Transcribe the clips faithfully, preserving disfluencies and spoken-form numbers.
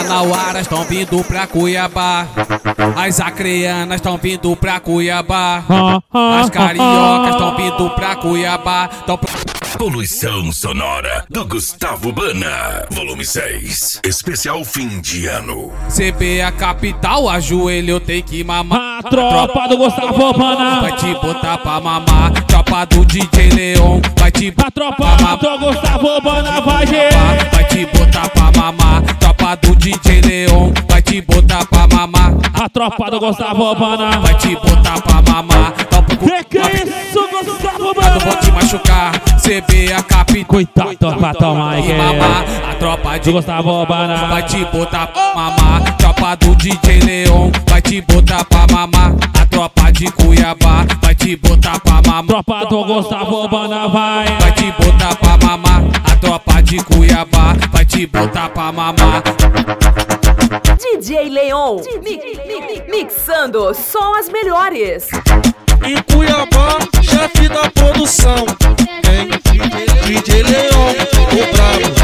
manauaras tão vindo pra Cuiabá. As acreanas tão vindo pra Cuiabá. As cariocas tão vindo pra Cuiabá. Tão... Poluição Sonora do Gustavo Bana, volume seis, especial fim de ano. C B a capital, ajoelho, tem que mamar. A tropa do Gustavo Bana vai te botar pra mamar. Tropa do D J Leon vai te botar. A tropa do Gustavo Bana vai mamar. Vai te botar pra mamar. Tropa do D J Leon vai te botar pra mamar. A tropa do Gustavo Bana vai te botar pra mamar. Que que é isso, Gustavo Bana? Vou te machucar. C B a capital. Coitado, pra tomar aí. A tropa de Gustavo Bana vai te botar pra mamar. Tropa do D J Leon vai te botar pra mamar. A tropa de Cuiabá vai te botar pra mamar. Tropa do Gustavo Bana vai vai te botar pra mamar. A tropa de Cuiabá vai te botar pra mamar. D J Leon mi, mi, mixando só as melhores. Em Cuiabá, chefe da produção, hein? D J Leon, o brabo.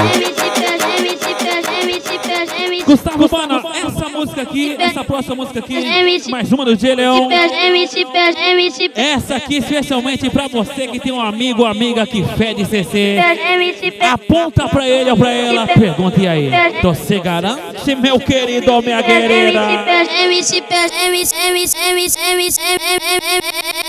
Gustavo Bana, essa música aqui, essa próxima música aqui, mais uma do D J Leon. Essa aqui especialmente pra você que tem um amigo ou amiga que fede C C. Aponta pra ele ou pra ela, pergunta e aí. Você garante, meu querido ou minha querida?